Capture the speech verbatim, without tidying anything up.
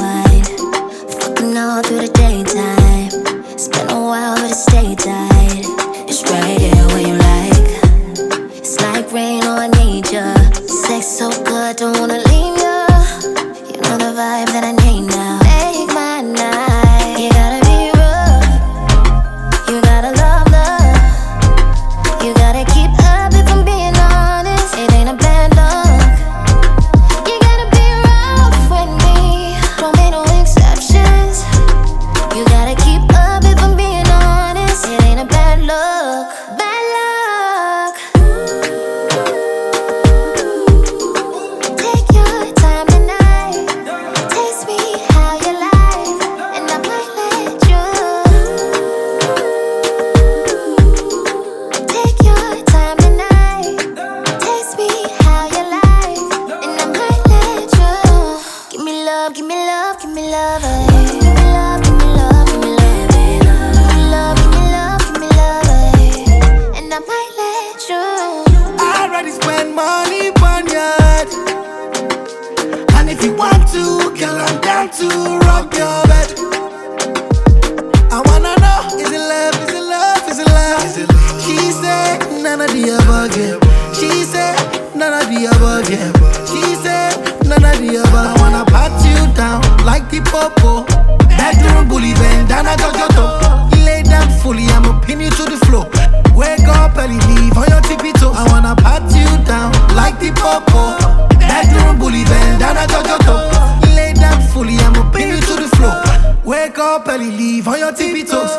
wide. Fucking all through the daytime. It's been a while, but it stay tight. It's right here where you like. It's like rain, oh I need ya. Sex so good, don't wanna leave ya. You know the vibe that I need now. Make my night. You gotta be rough. You gotta love love. You gotta keep up if I'm being honest. It ain't a bad luck. You gotta be rough with me. Don't make no exceptions. You gotta keep up if I'm being honest. It ain't a bad luck. Bad luck. Take your time tonight. Taste me how you like, and I might let you. Take your time tonight. Taste me how you like, and I might let you. Give me love, give me love, give me love. eh. Give me love, give me love, give me love. eh. Give me love, give me love, give me love. eh. And I might let you. I already spend money on yard. And if you want to, girl, I'm down to rock your bed. I wanna know, is it love, is it love, is it love? Is it love? She said, none of the above, yeah. She said, none of the above, yeah. She said, none of the above. I wanna pat you down like the popo. Bedroom bully, bend down, I got your toe. Lay down fully, I'ma pin you to the floor. Wake up early, leave on your tippy toes. I wanna pat you down like the popo. Bedroom bully, bend down, I got your toe. Lay down fully, I'ma pin you to the floor. Wake up early, leave on your tippy toes.